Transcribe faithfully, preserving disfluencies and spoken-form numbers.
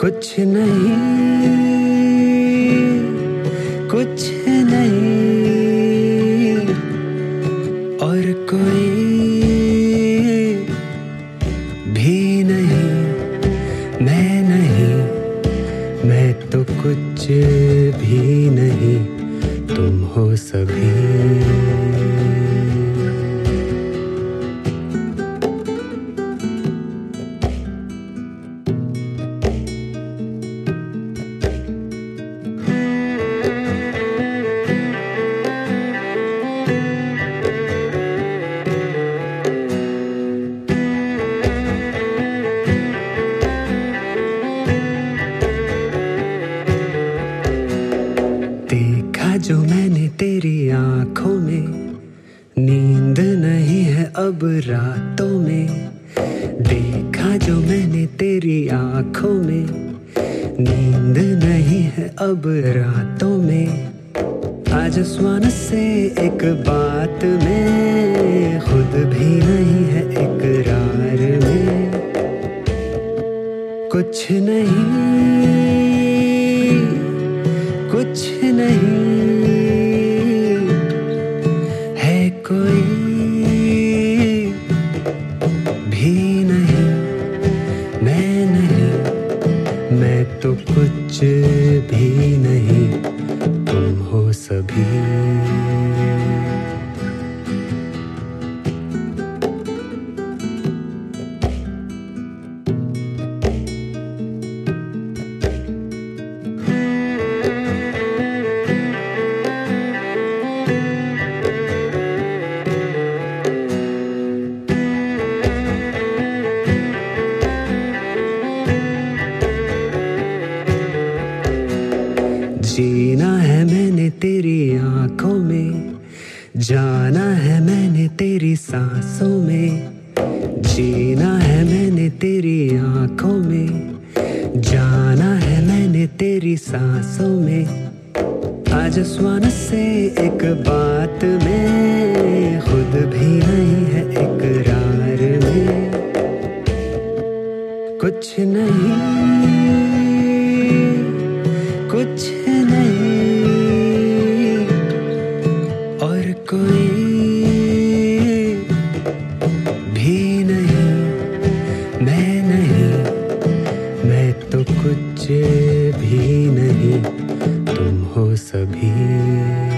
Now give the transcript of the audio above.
कुछ नहीं, कुछ नहीं, और कोई भी नहीं, मैं नहीं, मैं तो कुछ भी नहीं, तुम हो सभी। देखा जो मैंने तेरी आंखों में, नींद नहीं है अब रातों में। देखा जो मैंने तेरी आंखों में, नींद नहीं है अब रातों में। आज आसमान से एक बात में, खुद भी नहीं है इकरार में। कुछ नहीं, कुछ नहीं, है कोई भी नहीं, मैं नहीं, मैं तो कुछ भी नहीं, तुम हो सभी। जीना है मैंने तेरी आंखों में, जाना है मैंने तेरी सांसों में। जीना है मैंने तेरी आंखों में, जाना है मैंने तेरी सांसों में। आज आसमान से एक बात में, खुद भी नहीं है इकरार में। कुछ नहीं, कुछ नहीं, और कोई भी नहीं, मैं नहीं, मैं तो कुछ भी नहीं, तुम हो सभी।